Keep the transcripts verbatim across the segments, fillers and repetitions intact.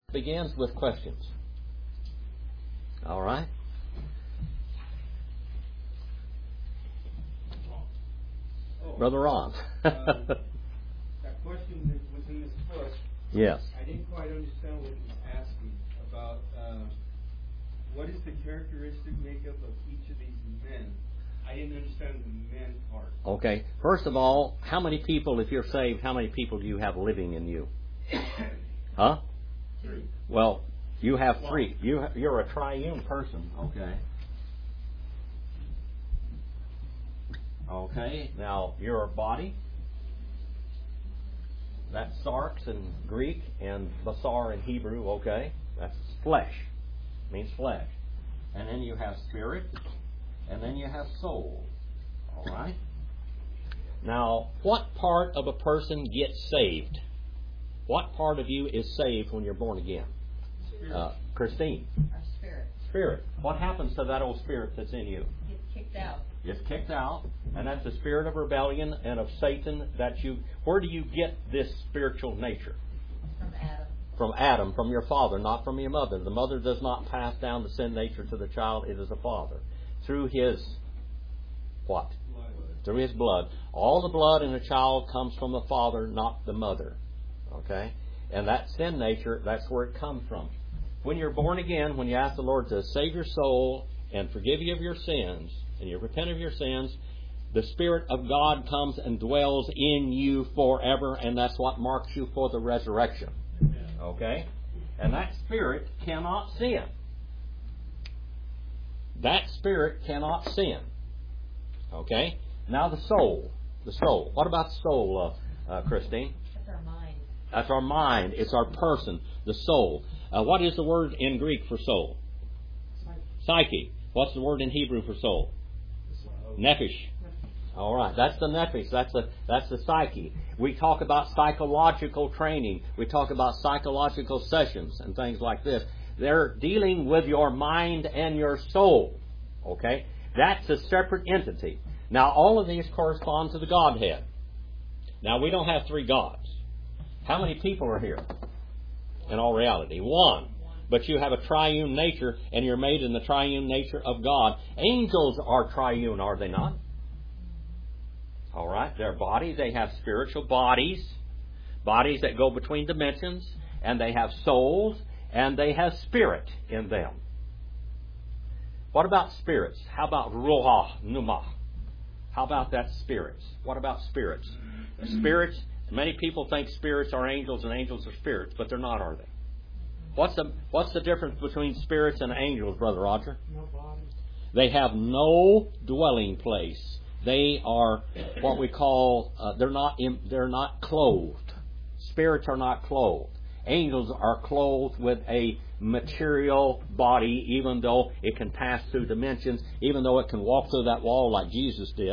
begins with questions. All right? Oh, Brother Ron. um, that question that was in this book, Yes. I didn't quite understand what it was asking about uh, what is the characteristic makeup of each of these men. I didn't understand the men part. Okay. First of all, how many people, if you're saved, how many people do you have living in you? Huh? Three. Well, you have three. You you're a triune person. Okay. Okay. Now you're a body. That's sarx in Greek and basar in Hebrew. Okay. That's flesh. Means flesh. And then you have spirit. And then you have soul. All right. Now, what part of a person gets saved? What part of you is saved when you're born again? Uh, Christine. Our spirit. Spirit. What happens to that old spirit that's in you? Gets kicked out. Gets kicked out. And that's the spirit of rebellion and of Satan that you... Where do you get this spiritual nature? From Adam. From Adam, from your father, not from your mother. The mother does not pass down the sin nature to the child. It is the father. Through his... What? Blood. Through his blood. All the blood in a child comes from the father, not the mother. Okay? And that sin nature, that's where it comes from. When you're born again, when you ask the Lord to save your soul and forgive you of your sins, and you repent of your sins, the Spirit of God comes and dwells in you forever, and that's what marks you for the resurrection. Okay? And that Spirit cannot sin. That Spirit cannot sin. Okay? Now the soul. The soul. What about the soul, uh, uh, Christine? That's our mind. That's our mind. It's our person, the soul. Uh, what is the word in Greek for soul? Psyche. Psyche. What's the word in Hebrew for soul? Nephesh. All right, that's the nephesh. That's the that's the psyche. We talk about psychological training. We talk about psychological sessions and things like this. They're dealing with your mind and your soul. Okay, that's a separate entity. Now, all of these correspond to the Godhead. Now, we don't have three gods. How many people are here? In all reality, one. But you have a triune nature, and you're made in the triune nature of God. Angels are triune, are they not? All right, their bodies, they have spiritual bodies, bodies that go between dimensions, and they have souls, and they have spirit in them. What about spirits? How about ruach numah? How about that spirits? What about spirits? Spirits, many people think spirits are angels and angels are spirits, but they're not, are they? What's the what's the difference between spirits and angels, Brother Roger? No body. They have no dwelling place. They are what we call uh, they're not in, they're not clothed. Spirits are not clothed. Angels are clothed with a material body, even though it can pass through dimensions, even though it can walk through that wall like Jesus did.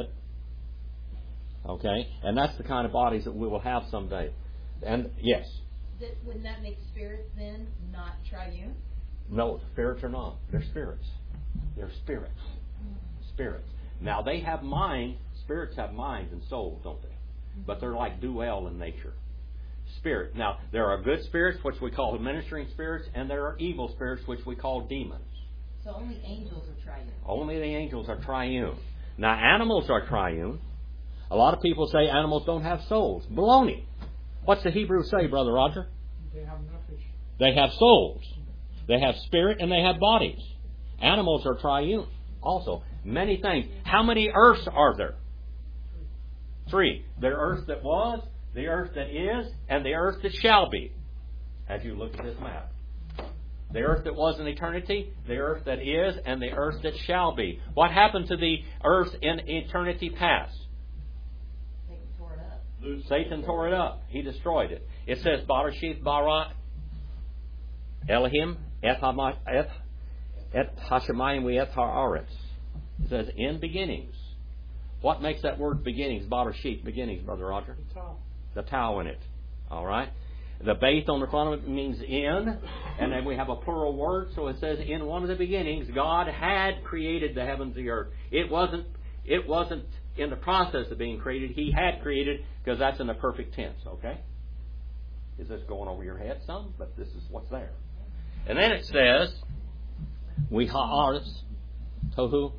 Okay, and that's the kind of bodies that we will have someday. And yes. That, wouldn't that make spirits then not triune? No, spirits are not. They're spirits. They're spirits. Spirits. Now, they have mind. Spirits have minds and souls, don't they? But they're like dual in nature. Spirit. Now, there are good spirits, which we call ministering spirits, and there are evil spirits, which we call demons. So only angels are triune? Only the angels are triune. Now, animals are triune. A lot of people say animals don't have souls. Baloney. What's the Hebrew say, Brother Roger? They have nephesh. They have souls. They have spirit and they have bodies. Animals are triune. Also, many things. How many earths are there? Three. The earth that was, the earth that is, and the earth that shall be. As you look at this map. The earth that was in eternity, the earth that is, and the earth that shall be. What happened to the earth in eternity past? Satan tore it up. Satan tore it up. He destroyed it. It says, Barashith bara Elohim et hashemayim ve'et haaretz. It says, in beginnings. What makes that word beginnings, Barashith, beginnings, Brother Roger? The tau. The tau in it. All right? The base on the front of it means in, and then we have a plural word, so it says, in one of the beginnings, God had created the heavens and the earth. It wasn't, it wasn't in the process of being created. He had created, because that's in the perfect tense, okay? Is this going over your head some? But this is what's there. And then it says, we ha'aretz tohu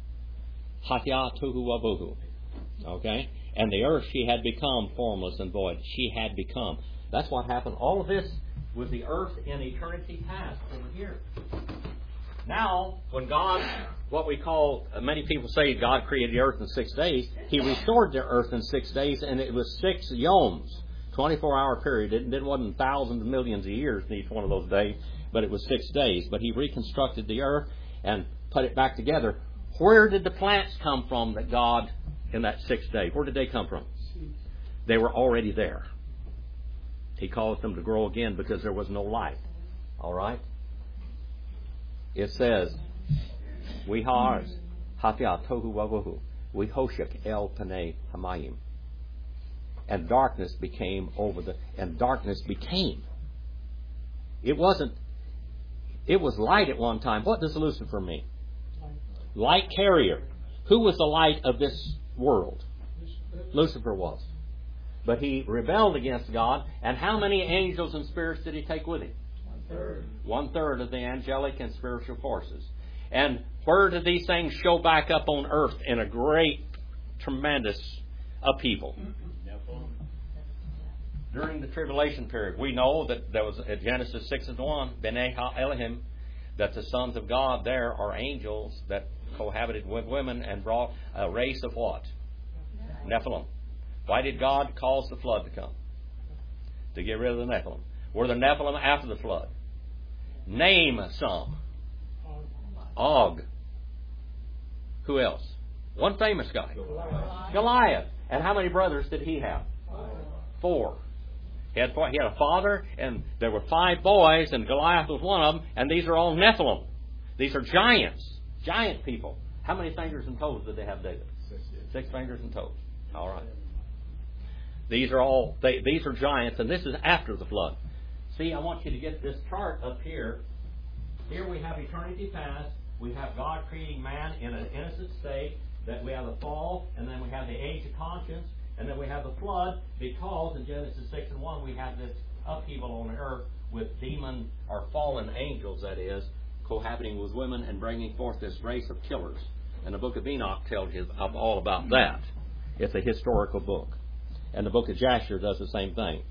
hatya tohu wabohu. Okay? And the earth, she had become formless and void. She had become. That's what happened. All of this was the earth in eternity past over here. Now, when God, what we call, many people say God created the earth in six days. He restored the earth in six days, and it was six yoms, twenty-four hour period. It, it wasn't thousands and millions of years in each one of those days, but it was six days. But He reconstructed the earth and put it back together. Where did the plants come from that God, in that sixth day, where did they come from? They were already there. He caused them to grow again because there was no light. All right? It says, we ha'aretz hatya tohu wabohu, we hoshek el panei hamayim. And darkness became over the, and darkness became. It wasn't, it was light at one time. What does Lucifer mean? Light carrier. Who was the light of this world? Lucifer was. But he rebelled against God. And how many angels and spirits did he take with him? One third. One third of the angelic and spiritual forces. And where did these things show back up on earth in a great, tremendous upheaval? During the tribulation period, we know that there was at Genesis six and one, B'nai Ha-Elohim, that the sons of God there are angels that cohabited with women and brought a race of what? Nephilim. Why did God cause the flood to come? To get rid of the Nephilim. Were the Nephilim after the flood? Name some. Og. Who else? One famous guy. Goliath. Goliath. And how many brothers did he have? Four. He had, four. He had a father, and there were five boys, and Goliath was one of them, and these are all Nephilim. These are giants. Giant people. How many fingers and toes did they have, David? Six, Six fingers and toes. All right. These are all, they, these are giants, and this is after the flood. See, I want you to get this chart up here. Here we have eternity past. We have God creating man in an innocent state. That we have the fall, and then we have the age of conscience, and then we have the flood, because in Genesis six and one we have this upheaval on the earth with demon or fallen angels, that is, cohabiting with women and bringing forth this race of killers. And the book of Enoch tells you all about that. It's a historical book. And the book of Jasher does the same thing.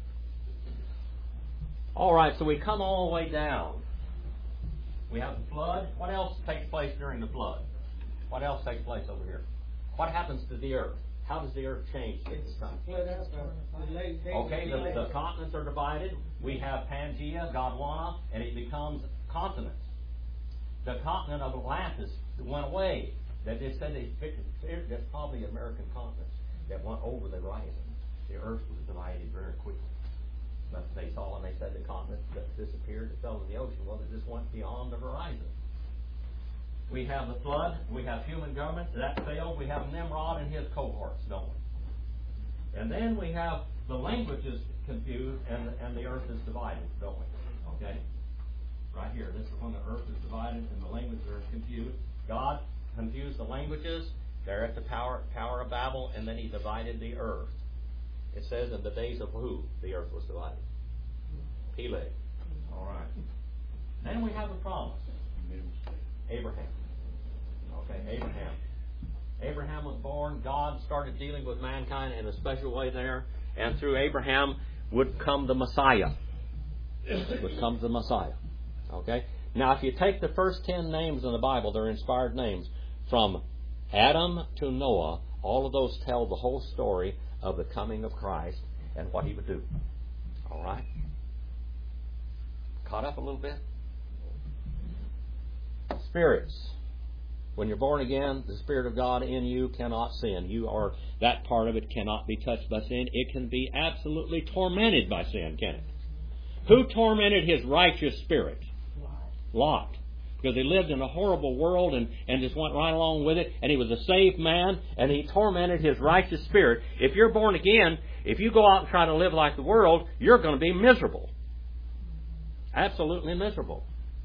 All right, so we come all the way down. We have the flood. What else takes place during the flood? What else takes place over here? What happens to the earth? How does the earth change at this time? Okay, the, the continents are divided. We have Pangea, Gondwana, and it becomes continents. The continent of Atlantis went away. That they said they picked, that's probably American continents that went over the horizon. The earth was divided very quickly. But they saw and they said the continent that disappeared, it fell in the ocean. Well, it just went beyond the horizon. We have the flood. We have human government. That failed. We have Nimrod and his cohorts going. And then we have the languages confused and, and the earth is divided, don't we? Okay? Right here. This is when the earth is divided and the languages are confused. God confused the languages. They're at the Tower, Tower of Babel, and then He divided the earth. It says in the days of who the earth was divided? Peleg. All right. Then we have the promise. Abraham. Okay, Abraham. Abraham was born. God started dealing with mankind in a special way there. And through Abraham would come the Messiah. Would come the Messiah. Okay? Now, if you take the first ten names in the Bible, they're inspired names. From Adam to Noah, all of those tell the whole story of the coming of Christ and what He would do. All right? Caught up a little bit? Spirits. When you're born again, the Spirit of God in you cannot sin. You are, that part of it cannot be touched by sin. It can be absolutely tormented by sin, can it? Who tormented his righteous spirit? Lot. Because he lived in a horrible world and, and just went right along with it. And he was a saved man, and he tormented his righteous spirit. If you're born again, if you go out and try to live like the world, you're going to be miserable. Absolutely miserable.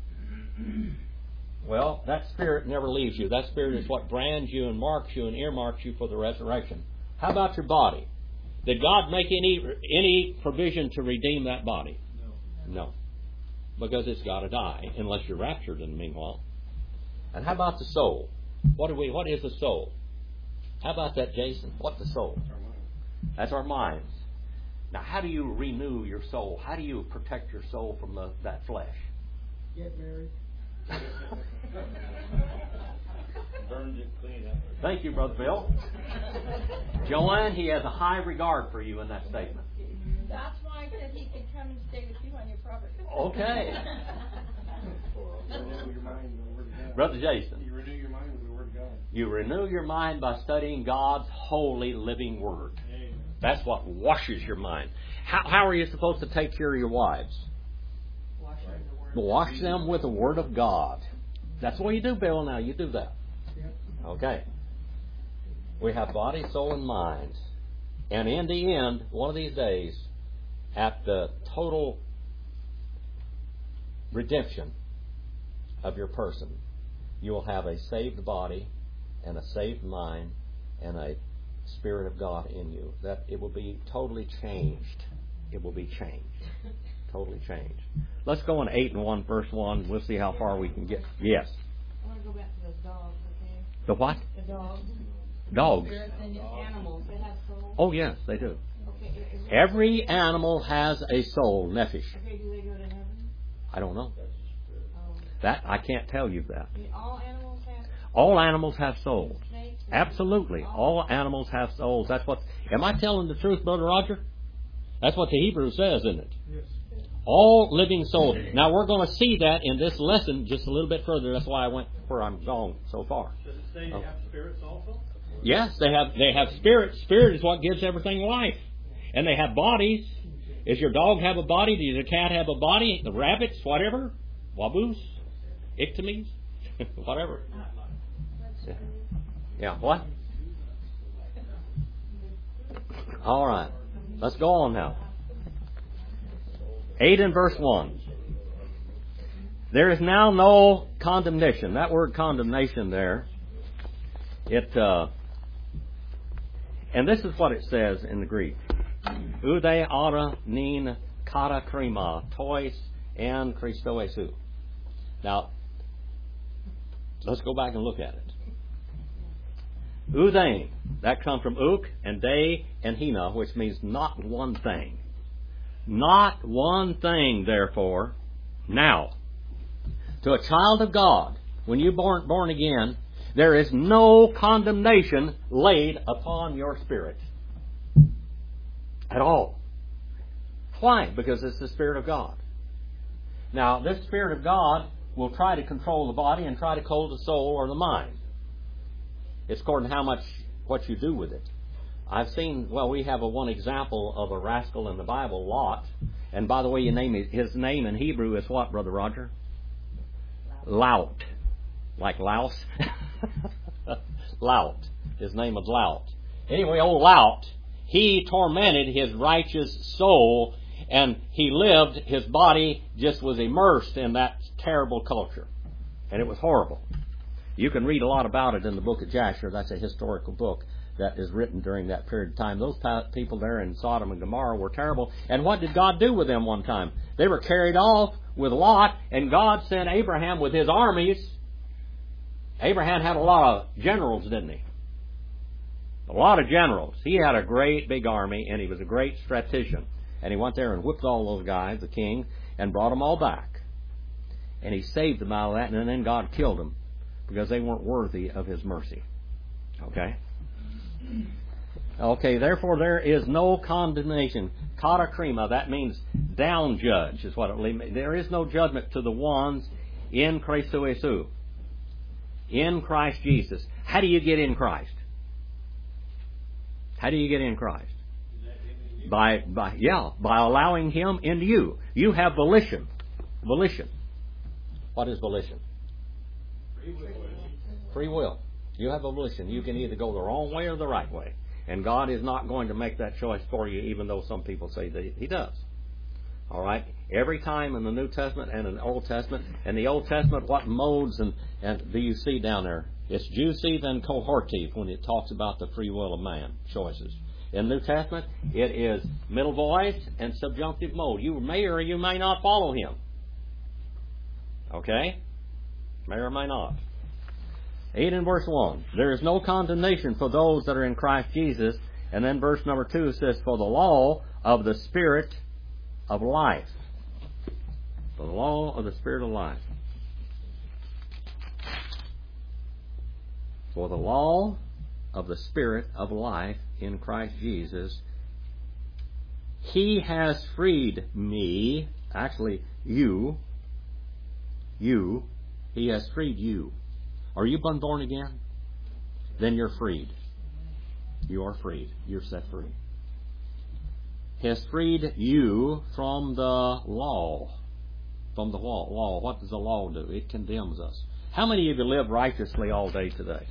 Well, that spirit never leaves you. That spirit is what brands you and marks you and earmarks you for the resurrection. How about your body? Did God make any any provision to redeem that body? No. No. Because it's got to die, unless you're raptured in the meanwhile. And how about the soul? What do we? What is the soul? How about that, Jason? What's the soul? That's our minds. Now, how do you renew your soul? How do you protect your soul from the, that flesh? Get married. Burns it clean up. Thank you, Brother Bill. Joanne, he has a high regard for you in that statement. That's why I said he could come and stay with you on your property. Okay. Renew your mind with the Word of God. Brother Jason. You renew your mind with the Word of God. You renew your mind by studying God's holy living Word. That's what washes your mind. How, how are you supposed to take care of your wives? Wash them in the word. Wash them with the Word of God. That's what you do, Bill, now. You do that. Yep. Okay. We have body, soul, and mind. And in the end, one of these days, at the total redemption of your person, you will have a saved body and a saved mind and a Spirit of God in you. That it will be totally changed. It will be changed. Totally changed. Let's go on eight and one, verse one. We'll see how far we can get. Yes. I want to go back to those dogs, okay? The what? The dogs. Dogs. Spirits in you. Animals, they have souls. Oh, yes, they do. Okay, is it- Every animal has a soul, nephesh. Okay, do they go to heaven? I don't know. Oh. That I can't tell you that. I mean, all animals have All animals have souls. snakes? Absolutely. All animals have souls. That's what. Am I telling the truth, Brother Roger? That's what the Hebrew says, isn't it? Yes. All living souls. Now we're going to see that in this lesson just a little bit further. That's why I went where I'm going so far. Does it say Oh. you have spirits also? Yes, they have. They have spirit. Spirit is what gives everything life, and they have bodies. Does your dog have a body? Does your cat have a body? The rabbits, whatever, waboos, ictomies, whatever. Yeah. yeah. What? All right. Let's go on now. Eight and verse one. There is now no condemnation. That word condemnation there. It. Uh, And this is what it says in the Greek. Ude ara nin kata krima tois and Christoesu. Now, let's go back and look at it. Udain, that comes from uk and de and hina, which means not one thing. Not one thing, therefore, now. To a child of God, when you're born, born again, there is no condemnation laid upon your spirit. At all. Why? Because it's the Spirit of God. Now, this Spirit of God will try to control the body and try to control the soul or the mind. It's according to how much, what you do with it. I've seen, well, we have a one example of a rascal in the Bible, Lot. And by the way, your name is, his name in Hebrew is what, Brother Roger? Lout. Like louse? Lout. His name was Lout. Anyway, old Lout, he tormented his righteous soul, and he lived, his body just was immersed in that terrible culture. And it was horrible. You can read a lot about it in the book of Jasher. That's a historical book that is written during that period of time. Those people there in Sodom and Gomorrah were terrible. And what did God do with them one time? They were carried off with Lot, and God sent Abraham with his armies. Abraham had a lot of generals, didn't he? A lot of generals. He had a great big army, and he was a great strategist. And he went there and whipped all those guys, the king, and brought them all back. And he saved them out of that, and then God killed them because they weren't worthy of his mercy. Okay? Okay, therefore there is no condemnation. Kata krima, that means down judge, is what it means. There is no judgment to the ones in Christo Jesu. In Christ Jesus. How do you get in Christ? How do you get in Christ? By, by, yeah, by allowing Him into you. You have volition. Volition. What is volition? Free will. Free will. You have a volition. You can either go the wrong way or the right way. And God is not going to make that choice for you, even though some people say that He does. All right? Every time in the New Testament and in the Old Testament, in the Old Testament, what modes and, and do you see down there? It's juicy and cohortive when it talks about the free will of man, choices. in the New Testament, it is middle voice and subjunctive mode. You may or you may not follow him. Okay? May or may not. eight and verse one. There is no condemnation for those that are in Christ Jesus. And then verse number two says, for the law of the Spirit of life. For the law of the Spirit of life. For the law of the Spirit of life in Christ Jesus, He has freed me, actually you, you, He has freed you. Are you born again? Then you're freed. You are freed. You're set free. He has freed you from the law. From the law. law. What does the law do? It condemns us. How many of you live righteously all day today?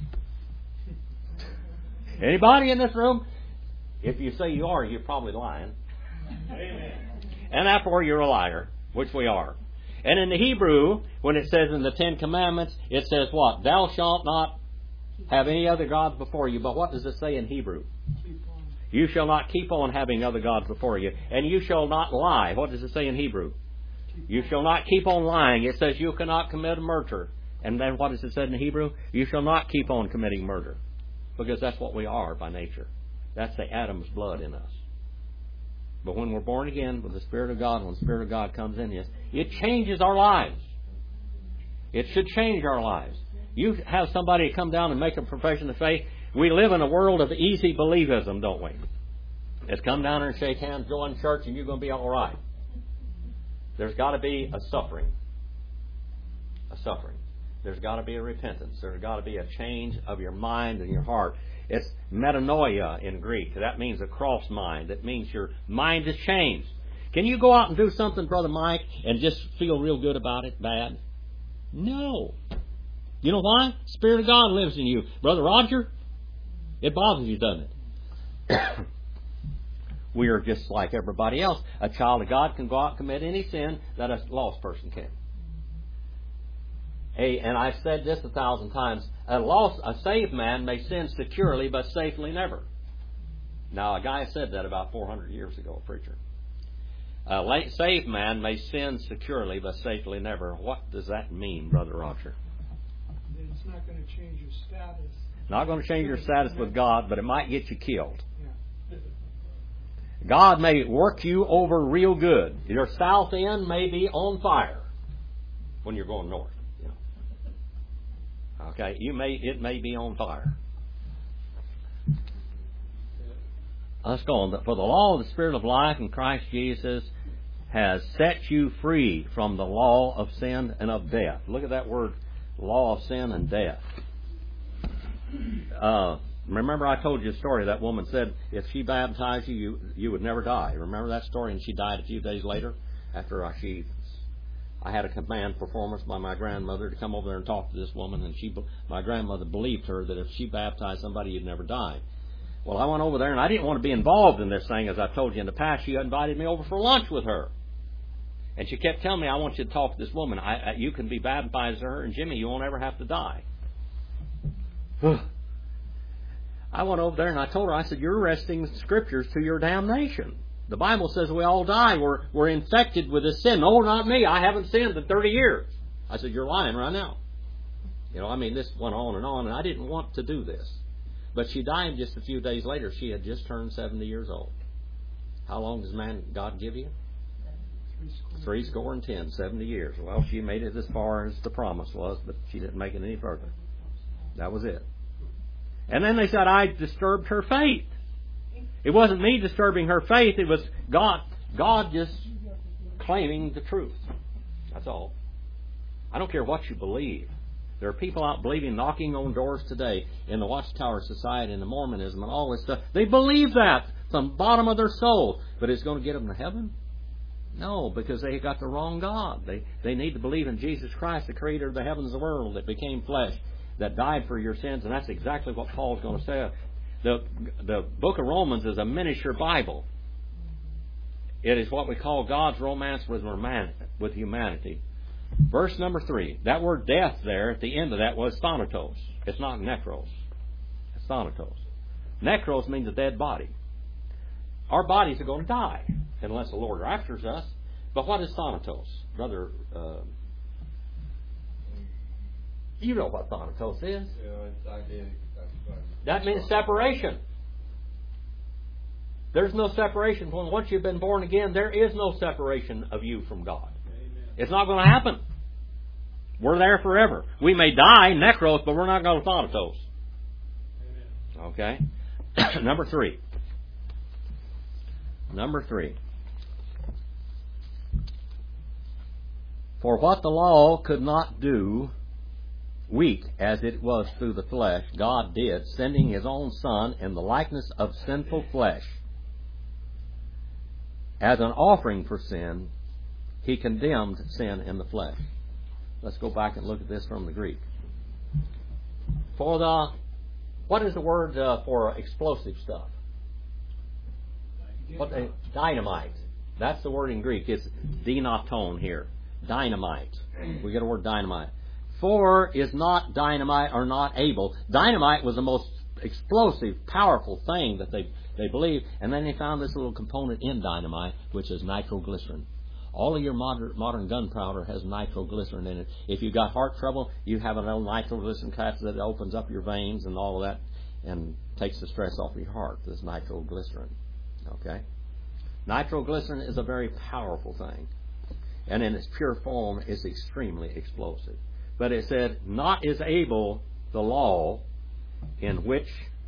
Anybody in this room? If you say you are, you're probably lying. Amen. And therefore you're a liar, which we are. And in the Hebrew, when it says in the Ten Commandments, it says what? Thou shalt not have any other gods before you. But what does it say in Hebrew? You shall not keep on having other gods before you. And you shall not lie. What does it say in Hebrew? You shall not keep on lying. It says you cannot commit murder. And then what does it say in Hebrew? You shall not keep on committing murder. Because that's what we are by nature. That's the Adam's blood in us. But when we're born again with the Spirit of God, when the Spirit of God comes in us, it changes our lives. It should change our lives. You have somebody come down and make a profession of faith. We live in a world of easy believism, don't we? It's come down and shake hands, join church, and you're going to be all right. There's got to be a suffering. A suffering. There's got to be a repentance. There's got to be a change of your mind and your heart. It's metanoia in Greek. That means a cross mind. That means your mind is changed. Can you go out and do something, Brother Mike, and just feel real good about it? Bad? No. You know why? Spirit of God lives in you. Brother Roger, it bothers you, doesn't it? We are just like everybody else. A child of God can go out and commit any sin that a lost person can. A, and I've said this a thousand times. A lost, a saved man may sin securely, but safely never. Now, a guy said that about four hundred years ago, a preacher. A late saved man may sin securely, but safely never. What does that mean, Brother Roger? It's not going to change your status. Not going to change your status with God, but it might get you killed. Yeah. God may work you over real good. Your south end may be on fire when you're going north. You know. Okay, you may it may be on fire. Let's go on. For the law of the Spirit of life in Christ Jesus has set you free from the law of sin and of death. Look at that word, law of sin and death. Uh, remember I told you a story. That woman said if she baptized you, you, you would never die. Remember that story? And she died a few days later after I, she, I had a command performance by my grandmother to come over there and talk to this woman. And she, my grandmother believed her that if she baptized somebody, you'd never die. Well, I went over there, and I didn't want to be involved in this thing. As I told you in the past, she invited me over for lunch with her. And she kept telling me, I want you to talk to this woman. I, I, you can be baptized to her, and Jimmy, you won't ever have to die. I went over there, and I told her, I said, you're wresting scriptures to your damnation. The Bible says we all die. We're, we're infected with this sin. No, not me. I haven't sinned in thirty years. I said, you're lying right now. You know, I mean, this went on and on, and I didn't want to do this. But she died just a few days later. She had just turned seventy years old. How long does man God give you? Three score and ten, seventy years. Well, she made it as far as the promise was, but she didn't make it any further. That was it. And then they said I disturbed her faith. It wasn't me disturbing her faith. It was God, God just claiming the truth. That's all. I don't care what you believe. There are people out believing, knocking on doors today in the Watchtower Society and the Mormonism and all this stuff. They believe that from the bottom of their soul. But it's going to get them to heaven? No, because they got the wrong God. They they need to believe in Jesus Christ, the creator of the heavens and the world, that became flesh, that died for your sins. And that's exactly what Paul's going to say. The, the book of Romans is a miniature Bible. It is what we call God's romance with, with humanity. Verse number three. That word death there at the end of that was thanatos. It's not necros. It's thanatos. Necros means a dead body. our bodies are going to die unless the Lord raptures us. But what is thanatos? Brother, uh, you know what thanatos is. Yeah, it's identical. That means separation. There's no separation. When once you've been born again, there is no separation of you from God. Amen. It's not going to happen. We're there forever. We may die, necros, but we're not going to thanatos. Okay? Number three. Number three. For what the law could not do, weak as it was through the flesh, God did, sending His own Son in the likeness of sinful flesh. As an offering for sin, He condemned sin in the flesh. Let's go back and look at this from the Greek. For the, what is the word uh, for explosive stuff? What uh, dynamite. That's the word in Greek. It's dinaton here. Dynamite. We get a word dynamite. For is not dynamite or not able. Dynamite was the most explosive, powerful thing that they they believed, and then they found this little component in dynamite, which is nitroglycerin. All of your modern, modern gunpowder has nitroglycerin in it. If you've got heart trouble, you have a little nitroglycerin capsule that opens up your veins and all of that and takes the stress off your heart. This nitroglycerin. Okay? Nitroglycerin is a very powerful thing. And in its pure form is extremely explosive. But it said, not is able the law in which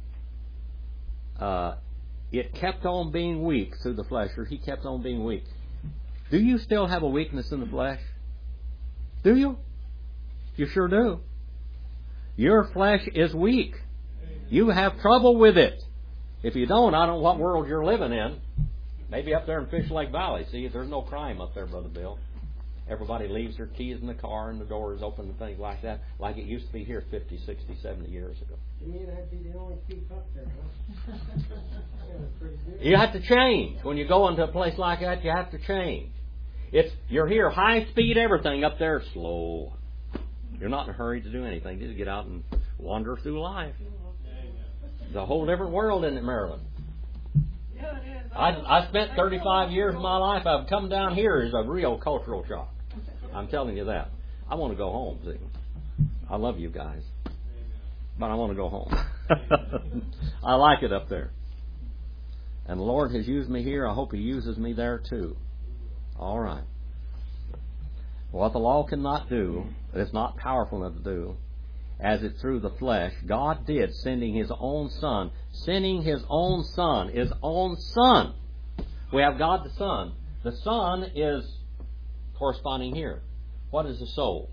uh, it kept on being weak through the flesh, or he kept on being weak. Do you still have a weakness in the flesh? Do you? You sure do. Your flesh is weak. You have trouble with it. If you don't, I don't know what world you're living in. Maybe up there in Fish Lake Valley. See, there's no crime up there, Brother Bill. Everybody leaves their keys in the car and the door is open and things like that, like it used to be here fifty, sixty, seventy years ago. You mean I'd be the only thief up there, huh? Yeah, pretty good. You have to change. When you go into a place like that, you have to change. It's you're here, high speed, everything. Up there, slow. You're not in a hurry to do anything. Just get out and wander through life. It's a whole different world, isn't it, Maryland? Yeah, it is. I, I spent thirty-five years of my life. I've come down here as a real cultural shock. I'm telling you that. I want to go home, see. I love you guys. But I want to go home. I like it up there. And the Lord has used me here. I hope He uses me there too. All right. What the law cannot do, it's not powerful enough to do, as it through the flesh, God did, sending His own Son. Sending His own Son. His own Son. We have God the Son. The Son is corresponding here. What is the soul?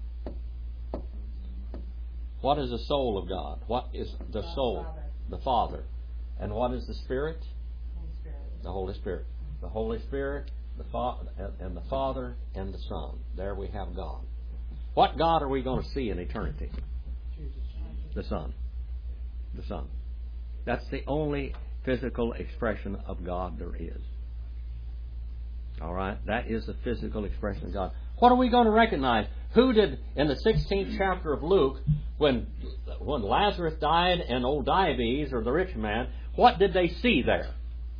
What is the soul of God? What is the soul? The Father. And what is the Spirit? The Holy Spirit. The Holy Spirit, the Fa- and the Father and the Son. There we have God. What God are we going to see in eternity? The Son. The Son. That's the only physical expression of God there is. All right? That is the physical expression of God. What are we going to recognize? Who did, in the sixteenth chapter of Luke, when when Lazarus died and old Diabetes, or the rich man, what did they see there?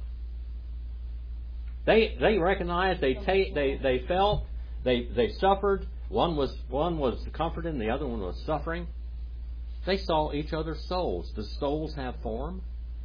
They they recognized, they ta- they they felt, they they suffered. One was one was comforted, and the other one was suffering. They saw each other's souls. Does souls have form?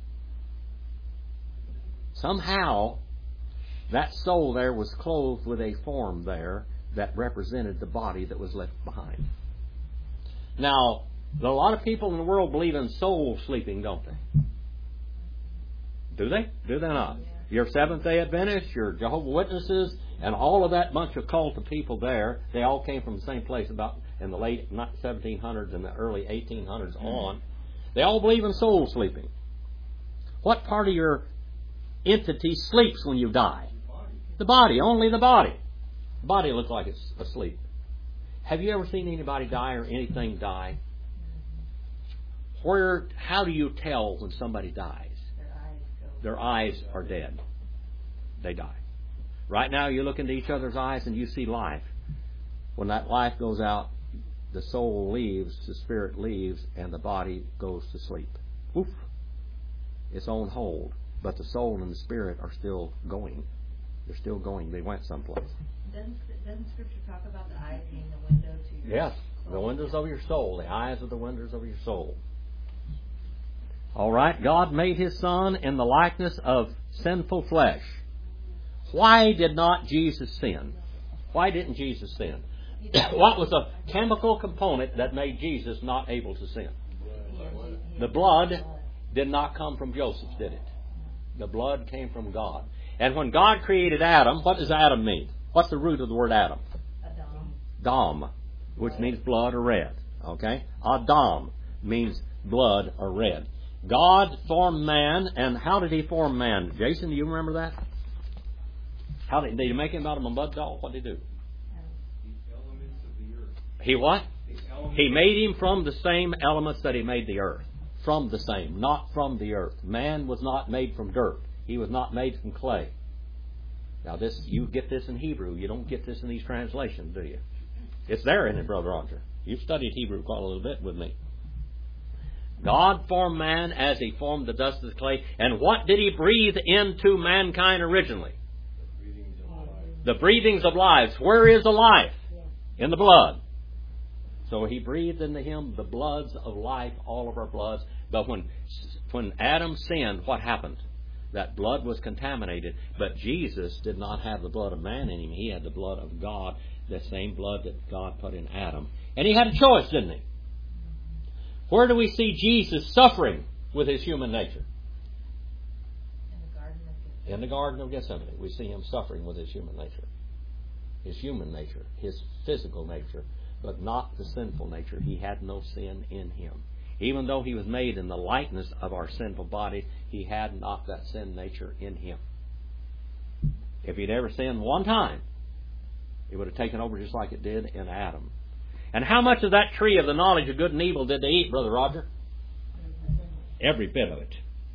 Somehow, that soul there was clothed with a form there that represented the body that was left behind. Now, a lot of people in the world believe in soul sleeping, don't they? Do they? Do they not? Your Seventh-day Adventists, your Jehovah's Witnesses, and all of that bunch of cult of people there, they all came from the same place about in the late seventeen hundreds and the early eighteen hundreds on. They all believe in soul sleeping. What part of your entity sleeps when you die? The body, only the body. The body looks like it's asleep. Have you ever seen anybody die or anything die? Where? How do you tell when somebody dies? Their eyes are dead. They die. Right now you look into each other's eyes and you see life. When that life goes out, the soul leaves, the spirit leaves, and the body goes to sleep. Oof. Its own hold. but the soul and the spirit are still going. They're still going. They went someplace. Doesn't, doesn't Scripture talk about the eyes being the window to your Yes, the soul? windows of your soul. The eyes are the windows of your soul. All right, God made His Son in the likeness of sinful flesh. Why did not Jesus sin? Why didn't Jesus sin? What was the chemical component that made Jesus not able to sin? The blood did not come from Joseph, did it? The blood came from God. And when God created Adam, what does Adam mean? What's the root of the word Adam? Adam. Dam, which means blood or red. Okay? Adam means blood or red. God formed man, and how did He form man? Jason, do you remember that? How did, did He make him out of a mud doll? What did He do? The elements of the earth. He what? The elements. He made him from the same elements that He made the earth. From the same, not from the earth. Man was not made from dirt. He was not made from clay. Now this, you get this in Hebrew. You don't get this in these translations, do you? It's there, isn't it, Brother Roger? You've studied Hebrew quite a little bit with me. God formed man as He formed the dust of the clay. And what did He breathe into mankind originally? The breathings of lives. Where is the life? In the blood. So He breathed into him the bloods of life, all of our bloods. But when, when Adam sinned, what happened? That blood was contaminated. But Jesus did not have the blood of man in Him. He had the blood of God, the same blood that God put in Adam. And He had a choice, didn't He? Where do we see Jesus suffering with His human nature? In the Garden of Gethsemane. In the Garden of Gethsemane, we see Him suffering with His human nature. His human nature, His physical nature, but not the sinful nature. He had no sin in Him. Even though He was made in the likeness of our sinful body, He had not that sin nature in Him. If He'd ever sinned one time, it would have taken over just like it did in Adam. And how much of that tree of the knowledge of good and evil did they eat, Brother Roger? Every bit of it.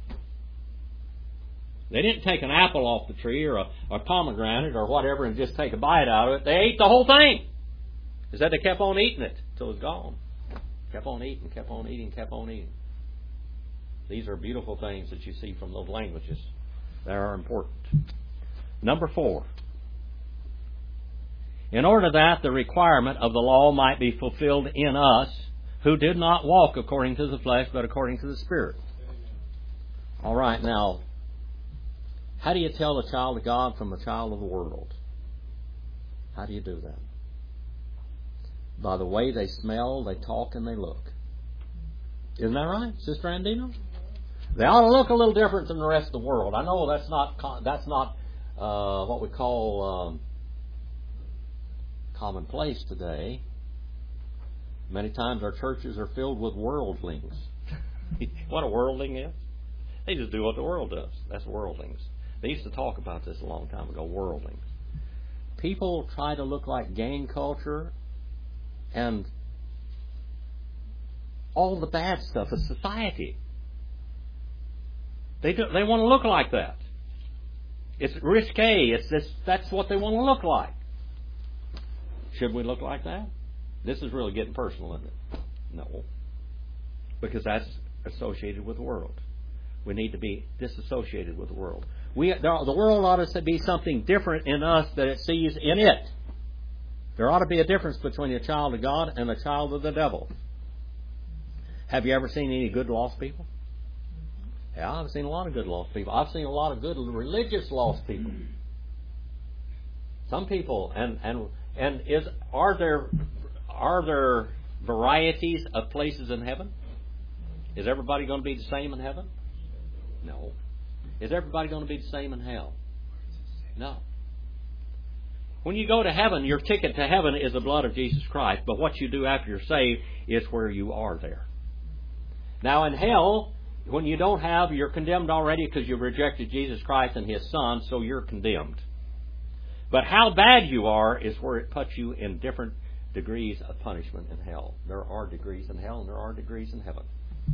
They didn't take an apple off the tree or a, a pomegranate or whatever and just take a bite out of it. They ate the whole thing. Is that they kept on eating it till it was gone. Kept on eating, kept on eating, kept on eating. These are beautiful things that you see from those languages. They are important. Number four. In order that the requirement of the law might be fulfilled in us, who did not walk according to the flesh, but according to the Spirit. All right, now, how do you tell a child of God from a child of the world? How do you do that? By the way they smell, they talk, and they look. Isn't that right, Sister Andino? They ought to look a little different than the rest of the world. I know that's not that's not uh, what we call um, commonplace today. Many times our churches are filled with worldlings. What a worldling is? They just do what the world does. That's worldlings. They used to talk about this a long time ago, worldlings. People try to look like gang culture and all the bad stuff of society. They do, they want to look like that. It's risque. It's this, that's what they want to look like. Should we look like that? This is really getting personal, isn't it? No. Because that's associated with the world. We need to be disassociated with the world. We, the world ought to be something different in us that it sees in it. There ought to be a difference between a child of God and a child of the devil. Have you ever seen any good lost people? Yeah, I've seen a lot of good lost people. I've seen a lot of good religious lost people. Some people, and and and is are there are there varieties of places in heaven? Is everybody going to be the same in heaven? No. Is everybody going to be the same in hell? No. When you go to heaven, your ticket to heaven is the blood of Jesus Christ. But what you do after you're saved is where you are there. Now in hell, when you don't have, you're condemned already because you've rejected Jesus Christ and His Son, so you're condemned. But how bad you are is where it puts you in different degrees of punishment in hell. There are degrees in hell and there are degrees in heaven.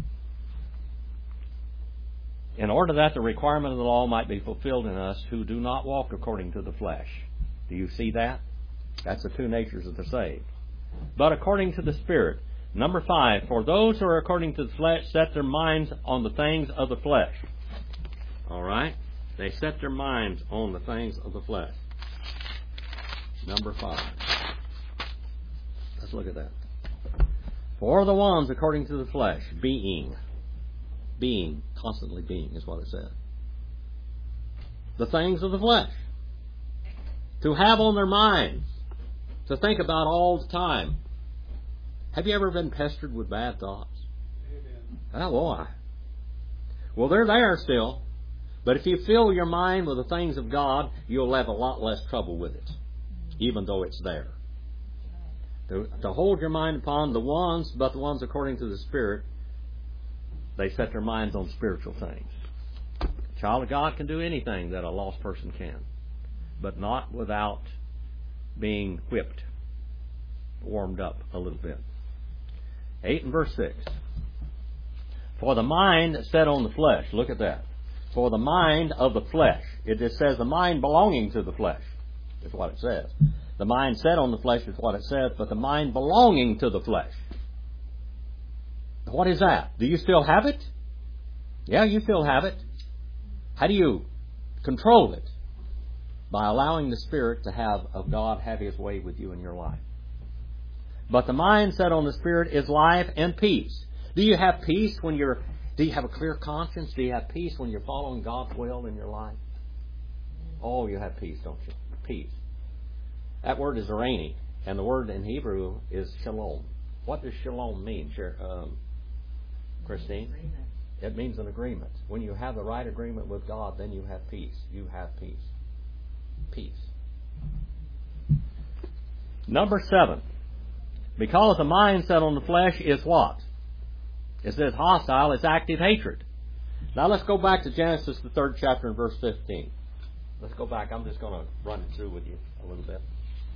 In order that the requirement of the law might be fulfilled in us who do not walk according to the flesh. Do you see that? That's the two natures of the saved. But according to the Spirit. Number five, for those who are according to the flesh set their minds on the things of the flesh. All right? They set their minds on the things of the flesh. Number five. Let's look at that. For the ones according to the flesh, being. Being, constantly being is what it says. The things of the flesh. To have on their minds. To think about all the time. Have you ever been pestered with bad thoughts? Oh, boy. Well, they're there still. But if you fill your mind with the things of God, you'll have a lot less trouble with it, even though it's there. To, to hold your mind upon the ones, but the ones according to the Spirit, they set their minds on spiritual things. A child of God can do anything that a lost person can, but not without being whipped, warmed up a little bit. eight and verse six. For the mind set on the flesh, look at that. For the mind of the flesh. It just says the mind belonging to the flesh is what it says. The mind set on the flesh is what it says, but the mind belonging to the flesh. What is that? Do you still have it? Yeah, you still have it. How do you control it? By allowing the Spirit to have of God have His way with you in your life. But the mind set on the Spirit is life and peace. Do you have peace when you're Do you have a clear conscience? Do you have peace when you're following God's will in your life? Oh, you have peace, don't you? Peace. That word is reini, and the word in Hebrew is shalom. What does shalom mean, um, Christine? It means an agreement. When you have the right agreement with God, then you have peace. You have peace. Peace. Number seven. Because the mind set on the flesh is what? It says hostile, it's active hatred. Now let's go back to Genesis, the third chapter, and verse fifteen. Let's go back. I'm just going to run it through with you a little bit.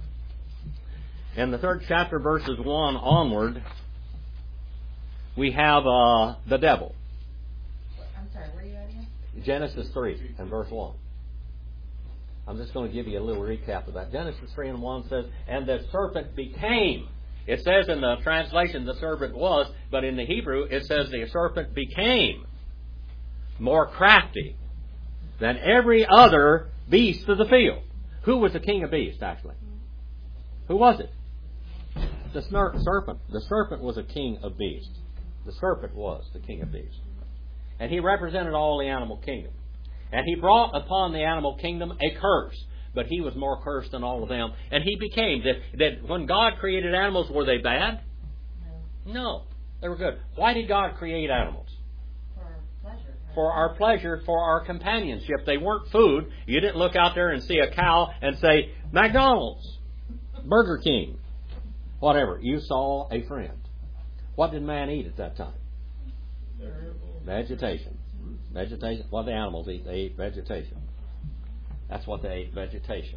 In the third chapter, verses one onward, we have uh, the devil. I'm sorry, where are you at again? Genesis three and verse one. I'm just going to give you a little recap of that. Genesis three and one says, and the serpent became. It says in the translation the serpent was, but in the Hebrew it says the serpent became more crafty than every other beast of the field. Who was the king of beasts, actually? Who was it? The serpent. The serpent was a king of beasts. The serpent was the king of beasts. And he represented all the animal kingdom. And he brought upon the animal kingdom a curse. But he was more cursed than all of them. And he became, that, that when God created animals, were they bad? No. No. They were good. Why did God create animals? For our pleasure. For our pleasure, for our companionship. They weren't food. You didn't look out there and see a cow and say, McDonald's, Burger King, whatever. You saw a friend. What did man eat at that time? Vegetation. Vegetation. What did the animals eat? They ate vegetation. That's what they ate, vegetation.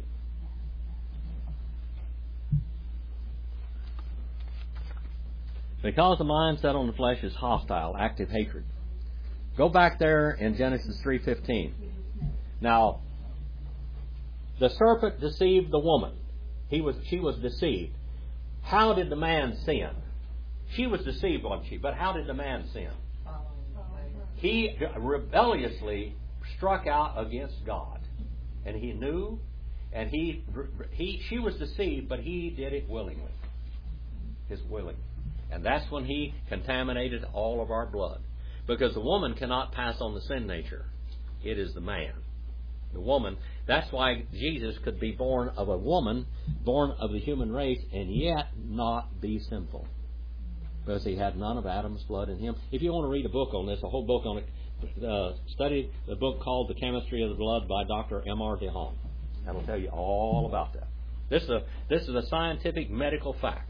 Because the mind set on the flesh is hostile, active hatred. Go back there in Genesis three fifteen. Now, the serpent deceived the woman. He was, she was deceived. How did the man sin? She was deceived, wasn't she? But how did the man sin? He rebelliously struck out against God. And he knew, and he, he, she was deceived, but he did it willingly. His willing. And that's when he contaminated all of our blood. Because the woman cannot pass on the sin nature. It is the man. The woman. That's why Jesus could be born of a woman, born of the human race, and yet not be sinful. Because he had none of Adam's blood in him. If you want to read a book on this, a whole book on it, Uh, study the book called The Chemistry of the Blood by Doctor M R DeHaan. That'll tell you all about that. This is a, this is a scientific medical fact.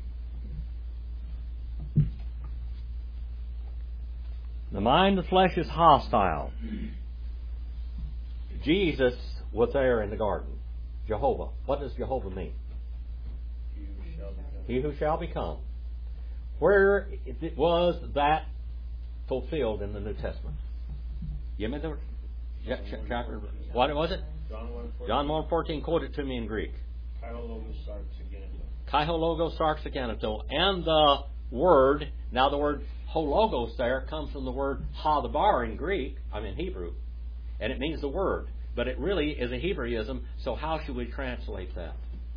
The mind of the flesh is hostile. Jesus was there in the garden. Jehovah. What does Jehovah mean? He who shall become. He who shall become. Where was that fulfilled in the New Testament? Give me the chapter. What was it? John one fourteen. Quote it to me in Greek. Kaihologo sarxaganato. And the word, now the word hologos there comes from the word hadabar in Greek, I mean Hebrew. and it means the word. But it really is a Hebraism, so how should we translate that?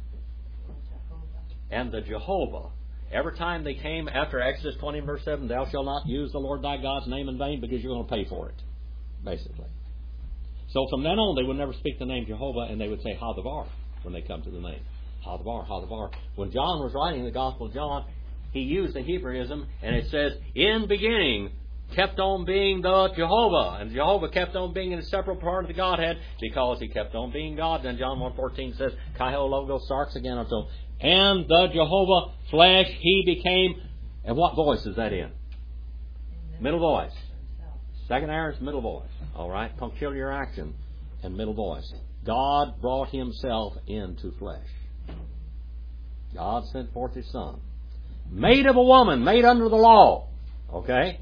And the Jehovah. Every time they came after Exodus twenty, verse seven, thou shalt not use the Lord thy God's name in vain because you're going to pay for it, basically. So from then on, they would never speak the name Jehovah, and they would say Hadavar when they come to the name. Hadavar, Hadavar. When John was writing the Gospel of John, he used the Hebraism, and it says, in beginning, kept on being the Jehovah. And Jehovah kept on being a separate part of the Godhead because he kept on being God. Then John one fourteen says, Kaio Logos Sarx again until, and the Jehovah flesh, he became, and what voice is that in? Middle voice. Second aorist, middle voice. All right, punctiliar action and middle voice. God brought himself into flesh. God sent forth his Son. Made of a woman, made under the law. Okay?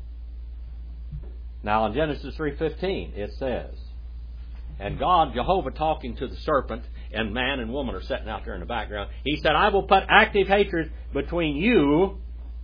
Now in Genesis three fifteen it says, and God, Jehovah, talking to the serpent, and man and woman are sitting out there in the background. He said, I will put active hatred between you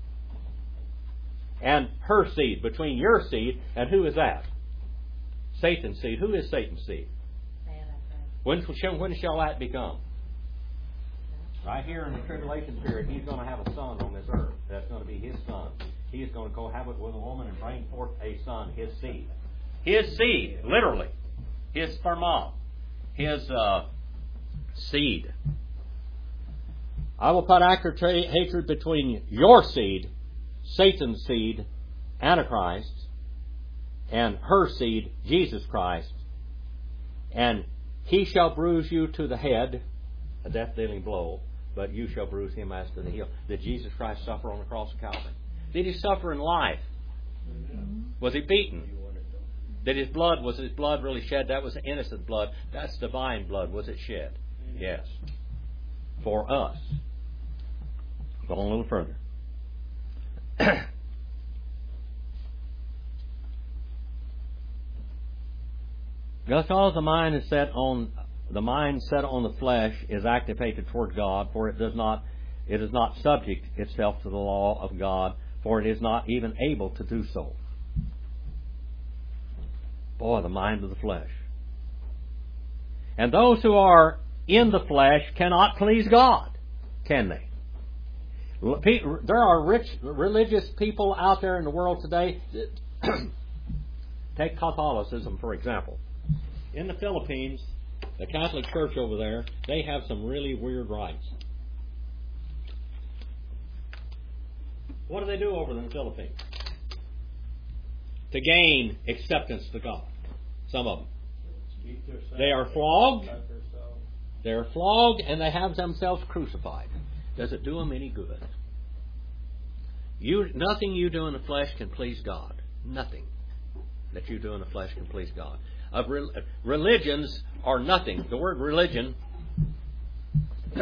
and her seed, between your seed, and who is that? Satan's seed. Who is Satan's seed? When, when shall that become? Right here in the tribulation period, he's going to have a son on this earth. That's going to be his son. He is going to cohabit with a woman and bring forth a son, his seed. His seed, literally. His sperma. His uh, seed. I will put active hatred between your seed, Satan's seed, Antichrist, and her seed, Jesus Christ. And he shall bruise you to the head, a death-dealing blow, but you shall bruise him as to the heel. Did Jesus Christ suffer on the cross of Calvary? Did he suffer in life? Was he beaten? Did his blood, was his blood really shed? That was innocent blood. That's divine blood. Was it shed? Yes. For us. Go on a little further. Because the mind is set on the mind set on the flesh is activated toward God, for it does not it is not subject itself to the law of God, for it is not even able to do so. Boy, the mind of the flesh. And those who are in the flesh cannot please God, can they? There are rich religious people out there in the world today. Take Catholicism, for example. In the Philippines, the Catholic Church over there, they have some really weird rites. What do they do over in the Philippines? To gain acceptance to God. Some of them. They are flogged. They are flogged and they have themselves crucified. Does it do them any good? You, nothing you do in the flesh can please God. Nothing that you do in the flesh can please God. Of re- religions are nothing. The word religion see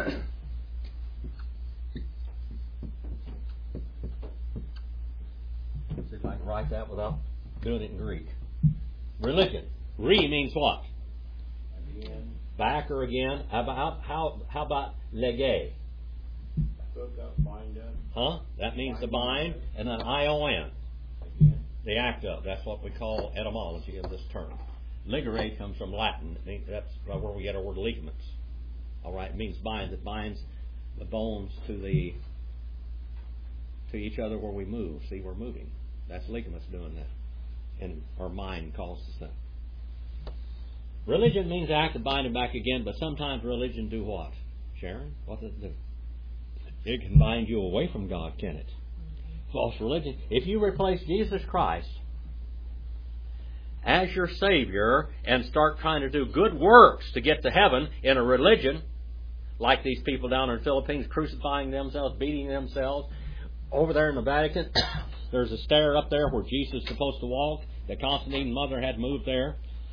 if I can write that without doing it in Greek. Religion. Re means what? Again. Back or again. How about how, how about lege? Hook up, bind up. Huh? That means to bind, and then I O N. Again. The act of. That's what we call etymology of this term. Ligare comes from Latin. That's where we get our word ligaments. All right, it means bind. It binds the bones to the to each other where we move. See, we're moving. That's ligaments doing that, and our mind causes that. Religion means act of binding back again, but sometimes religion do what? Sharon, what does it do? It can bind you away from God, can it? False religion. If you replace Jesus Christ as your Savior and start trying to do good works to get to heaven in a religion, like these people down in the Philippines crucifying themselves, beating themselves, over there in the Vatican, there's a stair up there where Jesus is supposed to walk. The Constantine mother had moved there.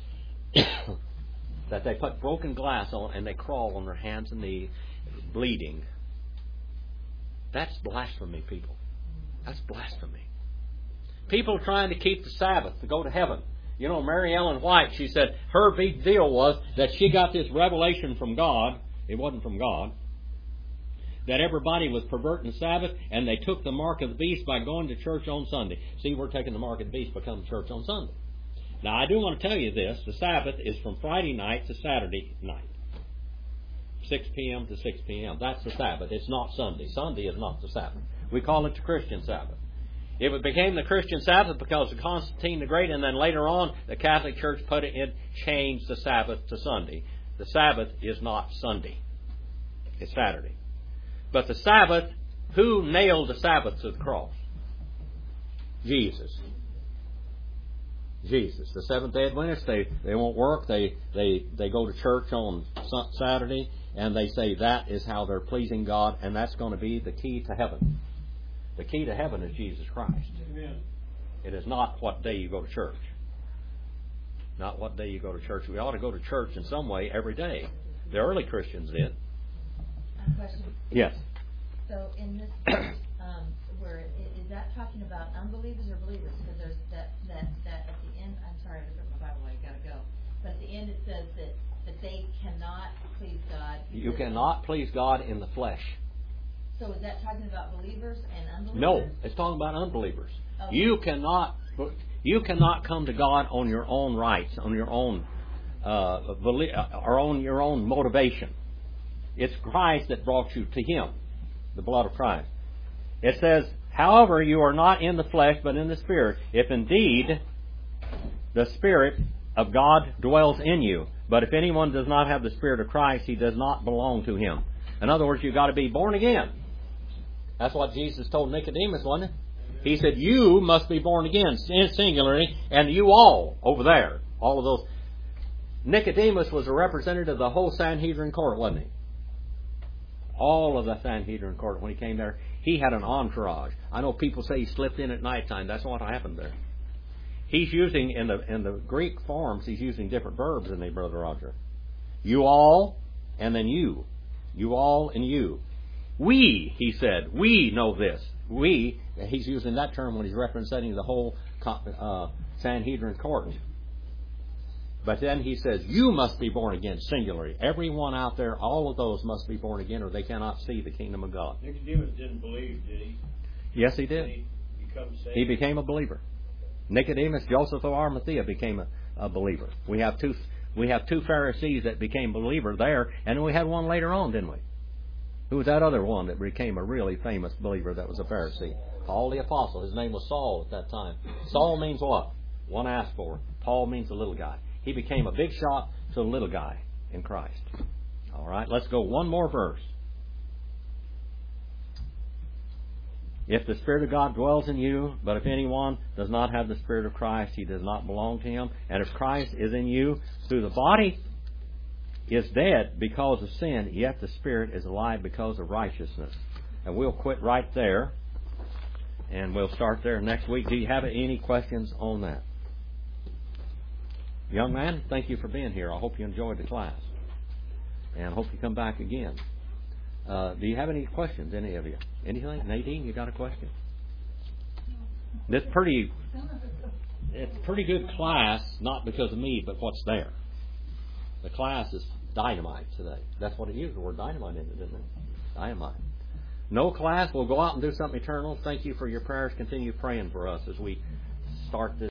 That they put broken glass on and they crawl on their hands and knees, bleeding. That's blasphemy, people. That's blasphemy. People trying to keep the Sabbath to go to heaven. You know, Mary Ellen White, she said her big deal was that she got this revelation from God. It wasn't from God. That everybody was perverting the Sabbath, and they took the mark of the beast by going to church on Sunday. See, we're taking the mark of the beast by coming to church on Sunday. Now, I do want to tell you this. The Sabbath is from Friday night to Saturday night. six p.m. to six p.m. That's the Sabbath. It's not Sunday. Sunday is not the Sabbath. We call it the Christian Sabbath. It became the Christian Sabbath because of Constantine the Great, and then later on the Catholic Church put it in, changed the Sabbath to Sunday. The Sabbath is not Sunday. It's Saturday. But the Sabbath, who nailed the Sabbath to the cross? Jesus. Jesus. The Seventh-day Adventists, they, they won't work. They, they, they go to church on Saturday, and they say that is how they're pleasing God, and that's going to be the key to heaven. The key to heaven is Jesus Christ. Amen. It is not what day you go to church. Not what day you go to church. We ought to go to church in some way every day. The early Christians did. I have a question. Yes. So in this verse, um, where it, is that talking about unbelievers or believers? Because there's that, that, that at the end, I'm sorry, I looked at my Bible, I gotta go. But at the end it says that, that they cannot please God. You cannot please God in the flesh. So is that talking about believers and unbelievers? No, it's talking about unbelievers. Okay. You cannot, you cannot come to God on your own rights, on your own, uh, or on your own motivation. It's Christ that brought you to Him, the blood of Christ. It says, however, you are not in the flesh, but in the Spirit, if indeed the Spirit of God dwells in you. But if anyone does not have the Spirit of Christ, he does not belong to Him. In other words, you've got to be born again. That's what Jesus told Nicodemus, wasn't it? He said, you must be born again, singularly, and you all over there, all of those. Nicodemus was a representative of the whole Sanhedrin court, wasn't he? All of the Sanhedrin court, when he came there, he had an entourage. I know people say he slipped in at nighttime. That's what happened there. He's using, in the in the Greek forms, he's using different verbs in there, Brother Roger. You all, and then you. You all and you. We, he said, we know this. We, he's using that term when he's representing the whole uh, Sanhedrin court. But then he says, you must be born again, singularly. Everyone out there, all of those must be born again, or they cannot see the kingdom of God. Nicodemus didn't believe, did he? Yes, he did. Did he become saved? He became a believer. Nicodemus, Joseph of Arimathea became a, a believer. We have two we have two Pharisees that became believer there, and we had one later on, didn't we? Who was that other one that became a really famous believer that was a Pharisee? Paul the Apostle. His name was Saul at that time. Saul means what? One asked for. Paul means the little guy. He became a big shot to a little guy in Christ. All right, let's go one more verse. If the Spirit of God dwells in you, but if anyone does not have the Spirit of Christ, he does not belong to Him. And if Christ is in you, through the body is dead because of sin, yet the Spirit is alive because of righteousness. And we'll quit right there, and we'll start there next week. Do you have any questions on that? Young man, thank you for being here. I hope you enjoyed the class. And I hope you come back again. Uh, do you have any questions, any of you? Anything? Nadine, you got a question? It's pretty, it's a pretty good class, not because of me, but what's there. The class is dynamite today. That's what it used, the word dynamite in it, didn't it? Dynamite. No class. We'll go out and do something eternal. Thank you for your prayers. Continue praying for us as we start this.